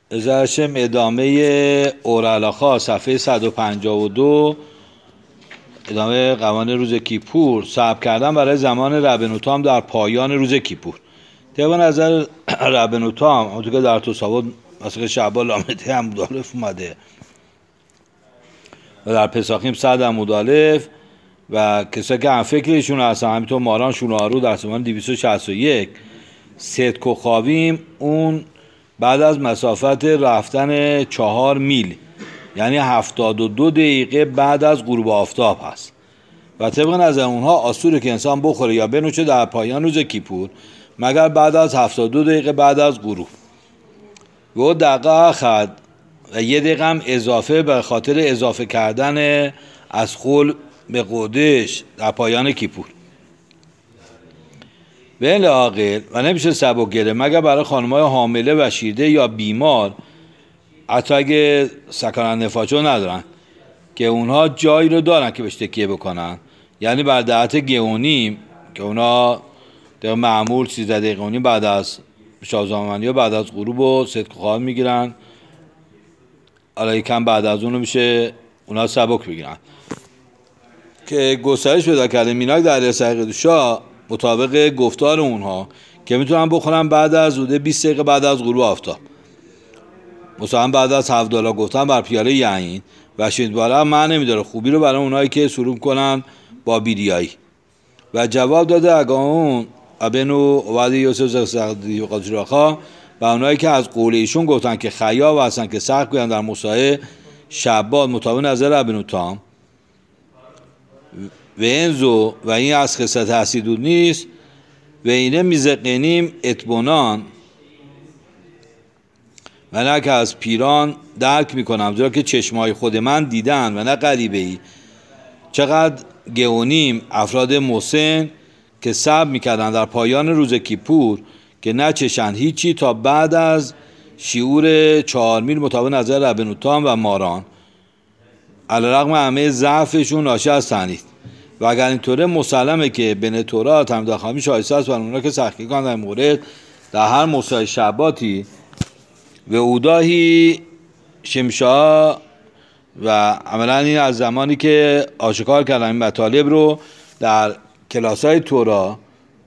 ازشم ادامه اورالخا صفحه 152 ادامه قوانین روز کیپور صبر کردن برای زمان ربنوتام در پایان روز کیپور. طبق نظر ربنوتام همونطور که در تصاوت مسیح شعبان لامده عمود الف اومده و در پساخیم 100 عمود الف و کسایی که هم فکرشون هستن همینطور ماران شونارو در سمان 261 ست کخاویم اون بعد از مسافت رفتن 4 میل یعنی 72 دقیقه بعد از غروب آفتاب هست و طبق نظر اونها آسوره که انسان بخوره یا بنوشه در پایان روز کیپور مگر بعد از 72 دقیقه بعد از غروب و دقیقه خد و یه دقیقه هم اضافه به خاطر اضافه کردن از خل به قدش در پایان کیپور. به این عاقل و نمیشه سبک گره مگر برای خانم‌های حامله و شیرده یا بیمار، حتی اگه سکانت نفاچو ندارن که اونها جایی رو دارن که بهش تکیه بکنن، یعنی بر دهت گهونیم که اونا در معمول 13 دقیقه و نیم بعد از شازامنی و بعد از غروب و صدق خواهد میگیرن، حالا یکم بعد از اون میشه اونا سبک بگیرن که گسترش پیدا کرده میناک در رسائق دوشا مطابق گفتار اونها که میتونن بخورن بعد از حدود 20 دقیقه بعد از غروب آفتاب، مثلا بعد از $7 گفتن بر پیاله یعین و شیدباره معنی نمیداره خوبی رو برای اونایی که سروم کنن با بیریایی. و جواب داده اگاون ابنو عبد یوسف زقزقی قاضی‌رخا و اونایی که از قول ایشون گفتن که خیاب هستن که سخت گویند در مسائل شبات مطابق نظر ابن تام و انزو و این از خصلت حسیدود نیست و اینه میزقینیم اتبونان و نه که از پیران درک میکنم زیرا که چشمای خود من دیدن و نه غریبه ای چقدر گهونیم افراد مسن که صبر میکردن در پایان روز کیپور که نچشن هیچی تا بعد از شیعور 4 میل مطابق نظر ابنوتام و ماران علیرغم همه ضعفشون ناشی از تنید و اگر اینطوره مسلمه که بین تورات هم داخامی شایسته است و اونا که سختی کنن در مورد در هر مسای شباتی و اوداهی شمشا و عملا این از زمانی که آشکار کردن این مطالب رو در کلاسای تورا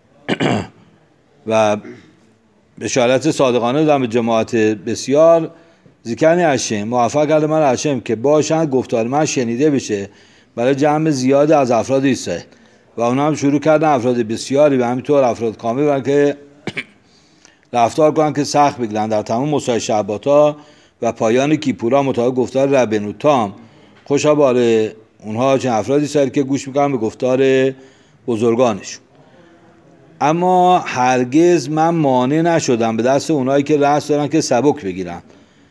و بشارت صادقانه دادن به جماعت بسیار ذکرنی هشم موفق کرده من هشم که باشند گفتار من شنیده بشه برای جمع زیاد از افراد اسرائیل و اونا هم شروع کردن افراد بسیاری و همینطور افراد کامل برن که رفتار کنن که سخت بگیرن در تمام مسای شعباتا و پایان کیپورا مطابق گفتار ربنوتام خوشا باره اونها چند افرادی سر که گوش میکنن به گفتار بزرگانشون. اما هرگز من مانع نشدم به دست اونایی که رأس دارن که سبک بگیرن،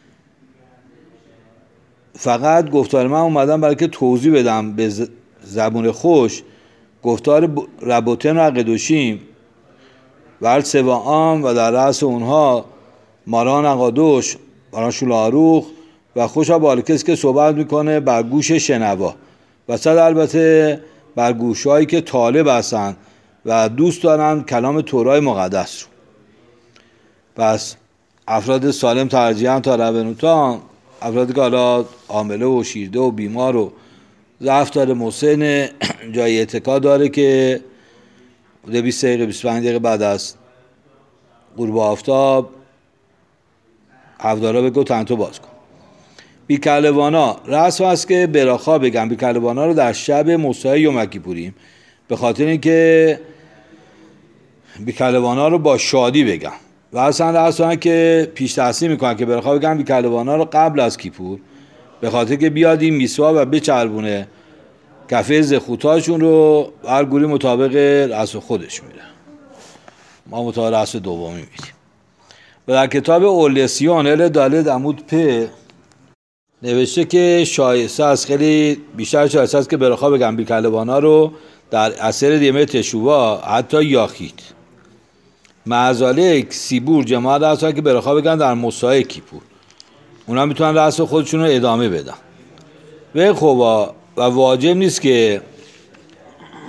فقط گفتار من اومدم برای که توضیح بدم به زبون خوش گفتار ربوتن و قدوشیم و سوام و در رأس اونها ماران اقادوش ماران شولاروخ و خوشا بالا کسی که صحبت میکنه بر گوش شنوا و صد البته بر گوشهایی که طالب هستن و دوست دارن کلام تورای مقدس رو. پس افراد سالم ترجیحاً تا ربنوتام، افرادی که حالا حامله و شیرده و بیمار و ضعف داره مسن جای اتکا داره که 20 دقیقه 25 دقیقه بعد از غروب آفتاب $7 بگو تنتو باز کن. بیکلوانا رسم است که براخا بگم بیکلوانا رو در شب مسای یوم کیپوریم به خاطر اینکه بیکلوانا رو با شادی بگم و اصلا رسم که پیش تحصیل میکنن که براخا بگم بیکلوانا رو قبل از کیپور به خاطر که بیاد این میسوا و بچربونه کفه زخوتاشون رو هر گوری مطابق رسم خودش میره. ما مطابق رسم دومی میریم. و در کتاب اولسیون ال دالد عمود پ نوشته که شایسته است، خیلی بیشتر شایسته است که براخا بگم بیکلوانا رو در اثر دیمه تشووا حتی یاخید معزالک سیبور جماعت هستن که براخا بگن در مسای کیپور اونا میتونن رسم خودشون رو ادامه بدن و خوبا و واجب نیست که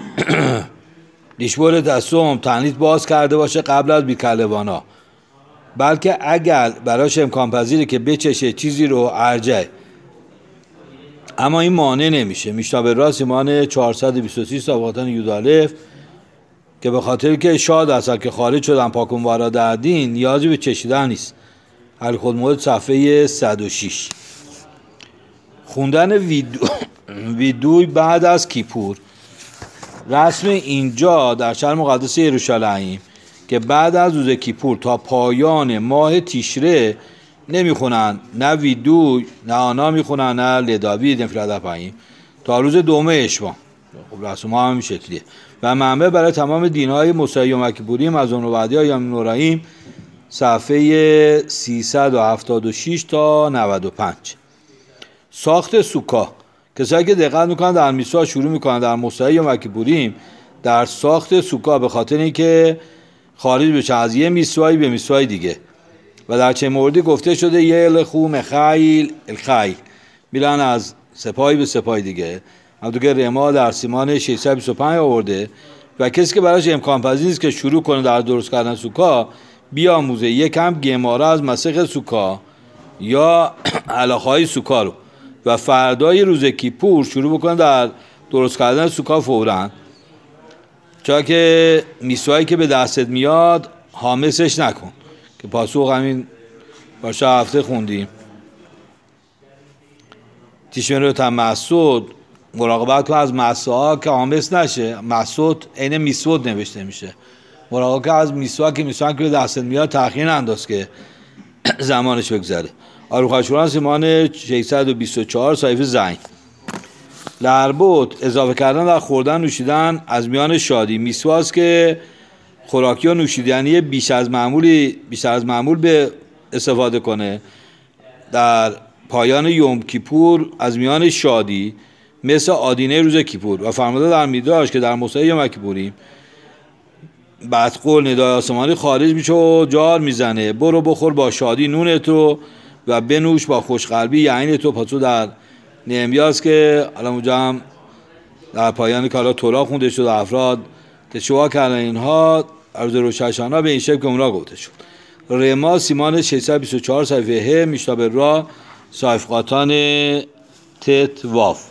دیشبور دستم تنیت باز کرده باشه قبل از بیکلوانا بلکه اگر براش امکان پذیره که بچشه چیزی رو ارجع، اما این مانع نمیشه. میشتابه را سیمان 423 سابقاتان یودالف که به خاطر که شاد هستن که خارج شدن پاکون وارا در دین نیازی به چشیدن نیست. حل خود مورد صفحه 106. خوندن ویدوی بعد از کیپور. رسم اینجا در شهر مقدس یروشالیم که بعد از روز کیپور تا پایان ماه تیشره نمیخونن، نه ویدوی نه آنا میخونن نه لداوید نفیل پایین تا روز دومه اشوان. خب رسم ها همین شکلیه و منبع برای تمام دینهای موسیقی و مکبوریم از اون وعده ها یا نوراییم صفحه 376 تا 95. ساخت سوکا. کسایی که دقت میکنن در میسوا شروع میکنن در موسیقی و مکبوریم در ساخت سوکا به خاطر اینکه خارج بشه از یه میسوایی به میسوای دیگه و در چه موردی گفته شده یه الخو مخیل الخیل، میرن از سپاهی به سپاهی دیگه. همونطور که رما در سیمان 625 آورده و کسی که براش امکان پذیر نیست که شروع کنه در درست کردن سوکا بیاموزه یکم گماره از مسیح سوکا یا علاقهای سوکا رو و فردای روز کیپور شروع بکنه در درست کردن سوکا فوراً، چرا که میسوایی که به دستت میاد حامسش نکن که پاسخ همین باشه هفته خوندیم. تیشمن رو تمسود مراقبت کن از مساها که حامس نشه. مسود عین میسود نوشته میشه. مراقبت کن از میسوا که میسوا که به دستت میاد تأخیر انداز که زمانش بگذره. آروخاشوران سیمان 624 صحیفه زنگ. لربوت اضافه کردن در خوردن نوشیدن از میان شادی. میسواست که خوراکی و نوشیدنی بیش از معمول به استفاده کنه در پایان یوم کیپور از میان شادی مثل آدینه روز کیپور و فرموده در میدراش که در موسیقی یوم کیپوریم بعد قول ندای آسمانی خارج میشه و جار میزنه برو بخور با شادی نون تو و بنوش با خوشقلبی یعنی تو. پاسو در نهمیاست که الان اونجا هم در پایان کالا تورا خونده شد افراد که شوا کردن اینها عرض روششانا به این شکل که اونها گفته شد. رما سیمان 624 صحیفه ه میشتابه را صحیفقاتان تت واف.